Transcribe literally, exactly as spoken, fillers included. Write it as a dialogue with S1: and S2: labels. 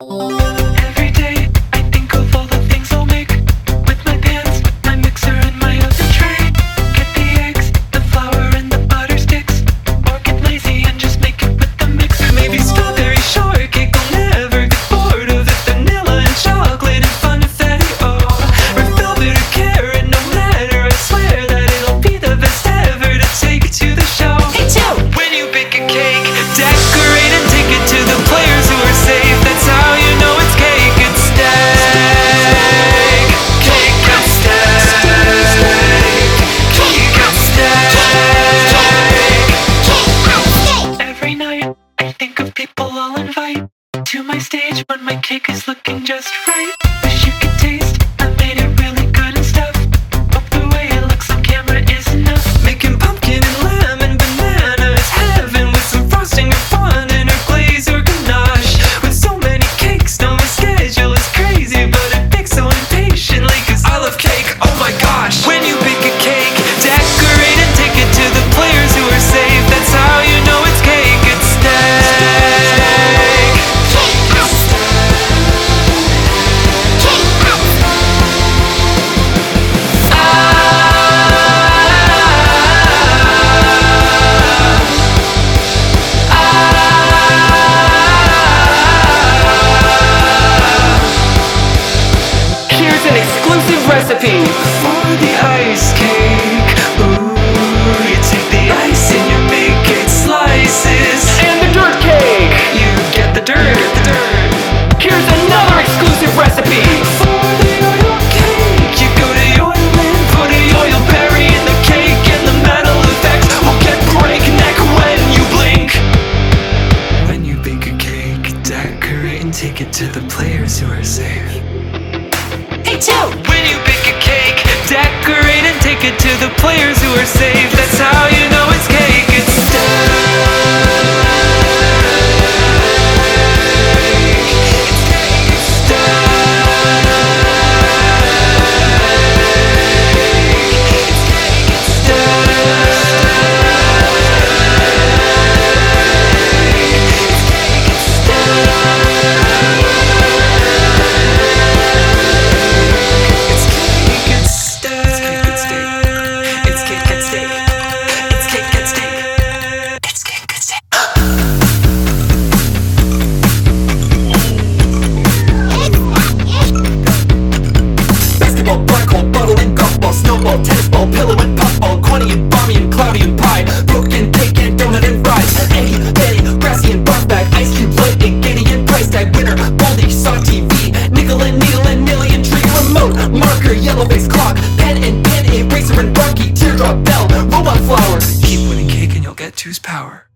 S1: Every day I think of all the things I'll make with my pans, my mixer and my oven tray. Get the eggs, the flour and the butter sticks, or get lazy and just make it with the mixer. Maybe strawberry shortcake, I'll never get bored of it. Vanilla and chocolate and funny oh. Red velvet or carrot, no matter, I swear that it'll be the best ever to take it to the show.
S2: Hey Joe!
S1: When you bake a cake, decorate and take it to the players who are safe. That's how you know it's cake, it's steak. Cake and steak. Cake and steak. Every night I think of people I'll invite to my stage when my cake is looking just right. Wish you could taste, I made it really good and stuff. Hope the way it looks on camera is enough. Making pumpkin and lamb and banana is heaven, with some frosting or fun and a glaze or ganache. With so many cakes, now my schedule is crazy, but it bakes so impatiently cause I love cake, oh my gosh. When you bake a cake, decorate and take it to the players who are safe. That's how you know it's cake, it's steak. Here's an exclusive recipe for the ice cake. Ooh, you take the ice and you make it slices.
S2: And the dirt cake!
S1: You get the dirt, get the dirt.
S2: Here's another exclusive recipe!
S1: For the oil cake, you go to the oil and put the oil berry in the cake, and the metal effect will get breakneck when you blink. When you bake a cake, decorate and take it to the players who are safe.
S2: Hey Joe!
S1: When you bake a cake, decorate and take it to the players who are safe. That's how you know it's cake, it's
S3: snowball, tennis ball, pillow and puffball, corny and balmy and cloudy and pie, broken cake and donut and fries, Eddie, Betty, grassy and barf bag, ice cube, light and giddy and price tag, winner, baldy, saw T V, nickel and needle and nilly and tree remote, marker, yellow face clock, pen and pen, eraser and rocky, teardrop bell, robot flower.
S1: keep winning cake and you'll get two's power.